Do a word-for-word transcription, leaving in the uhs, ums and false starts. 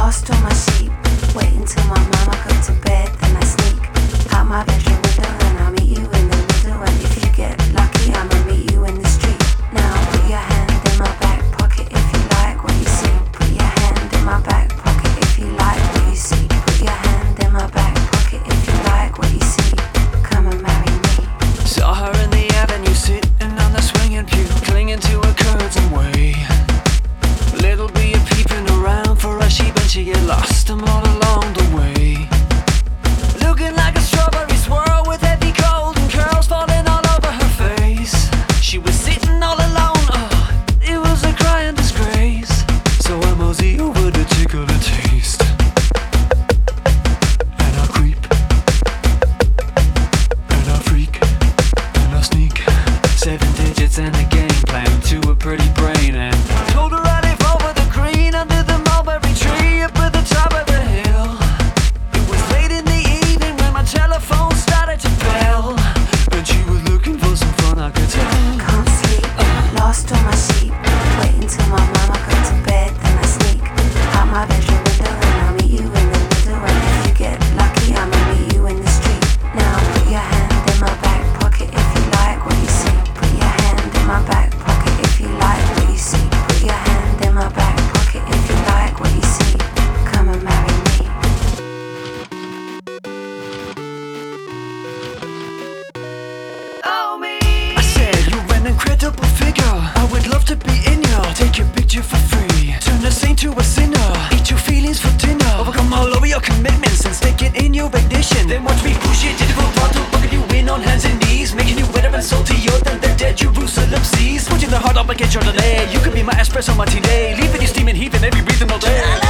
lost all my sheep. Wait until my mama go to bed, then I sneak out my bedroom window and I'll meet you in the middle. And if you get lucky, I'ma meet you in the street. Now put your hand in my back pocket if you like what you see. Put your hand in my back pocket if you like what you see. Put your hand in my back pocket if you like what you see. Come and marry me. Saw her in the avenue sitting on the swinging pew, clinging to her curtain way. Little bee a peeping around for a sheep and she get lost them all along the way. Looking like a strawberry swirl with heavy golden curls falling all over her face. She was sitting all alone, oh, it was a crying disgrace. So I mosey over to tickle a taste, and I creep, and I freak, and I sneak. Seven digits and a game plan to a pretty brain, and told her I live over the green under the mulberry tree up at the top of the hill. It was late in the evening when my telephone started to bell, and she was looking for some fun, I could tell. Can't sleep, lost all my sheep. Wait until my mama go to bed, then I sneak out my bedroom window and I'll meet you in the middle. And if you get lucky, I'ma meet you in the street. Now put your hand in my back pocket if you like what you see. Put your hand in my back pocket if you like what you see. Put your hand in my back pocket if you like what you see. Come and marry me. Oh me. I said you're an incredible figure, I would love to be in ya. Take your picture for free, turn a saint to a sinner, eat your feelings for dinner, overcome all over your commitments and stick it in your ignition. Then watch me push it to the bottle, bucket you in on hands and knees, making you wetter and saltier than the dead Jerusalem seas. Putting the heart up against your delay, you could be my espresso martini, leaving you steaming, heaving every breathing all day.